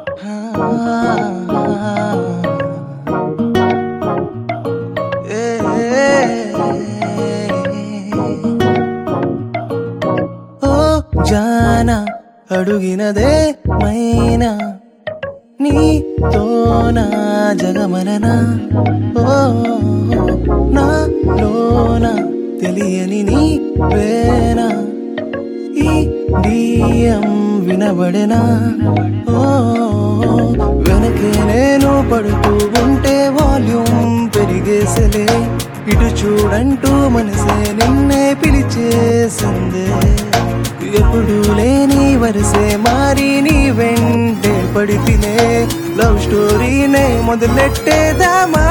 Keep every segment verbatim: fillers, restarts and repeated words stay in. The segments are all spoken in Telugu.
జానా అడుగినదే మైనా నీతోనా జగమననా ఓ నాలోన తెలియని నీ వేనా ఈ బియ్యం వినబడెనా ఓ వెనకే నేను పడుతూ ఉంటే వాల్యూమ్ పెరిగేసలే ఇటు చూడంటూ మనసే నిన్నే పిలిచేసిందే ఎప్పుడు లేని వరసే మారి నీ వెంటే పడితినే లవ్ స్టోరీనే మొదలెట్టేదామా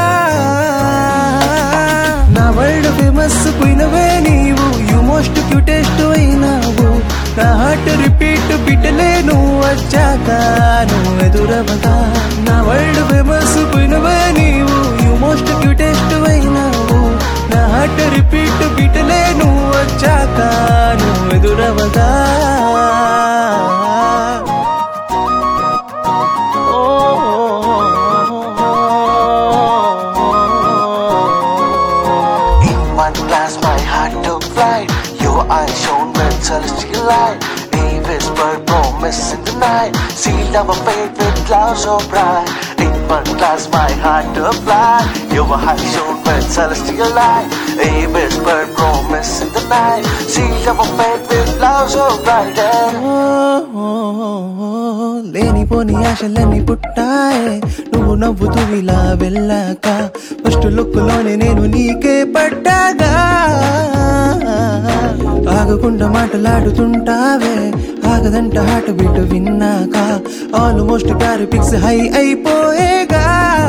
నా వరల్డ్ ఫేమస్ పోయినవే నీవు యు మోస్ట్ క్యూటెస్ట్ అయినావు నా హార్ట్ రిపీట్ బిట్టలే నువ్వు వచ్చాక నువ్వు ఎదురవగా నా వరల్డ్ ఫేమస్ పోయినవే నీవు యు మోస్ట్ క్యూటెస్ట్ అయినావు నా హార్ట్ రిపీట్ బిట్టలే నువ్వు వచ్చాక నువ్వు ఎదురవగా Celestial light, a whisper promise in the night. Sealed our fate with clouds so bright. In one glass, my heart to fly. You were high shown with celestial light, a whisper promise in the night. Sealed our fate with clouds so bright. లేనిపోని ఆశలన్నీ పుట్టాయే నువ్వు నవ్వుతూ ఇలా వెళ్ళాక ఫస్ట్ లుక్లోనే నేను నీకే పడ్డాగా ఆగకుండా మాటలాడుతుంటావే ఆగదంట హార్ట్ బీట్ విన్నాక ఆల్మోస్ట్ కారు పిక్స్ హై అయిపోయేగా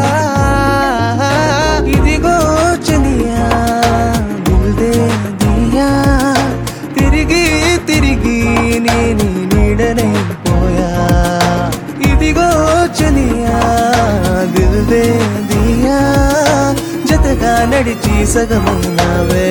ఇదిగో చలియా దిల్ దే దియా తిరిగి తిరిగి నేను నీడనే పోయా ఇదిగో చలియా దిల్ దే దియా జతగా నడిచి సగమైనవే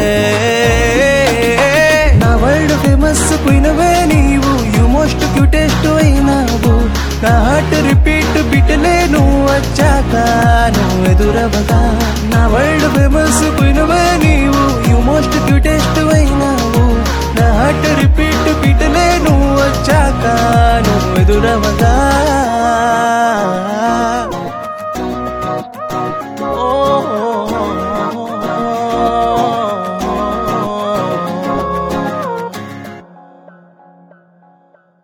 నా వరల్డ్ ఫేమస్ పోయినవే నీవు యు మోస్ట్ క్యూటెస్ట్ అయినావు నా హార్ట్ రిపీట్ బిట్టలే నువ్వు వచ్చాక నువ్వు ఎదురవగా నా వరల్డ్ ఫేమస్ పోయినవే నీవు యు మోస్ట్ క్యూటెస్ట్ అయినావు నా హార్ట్ రిపీట్ బిట్టలే నువ్వు వచ్చాక నువ్వు ఎదురవగా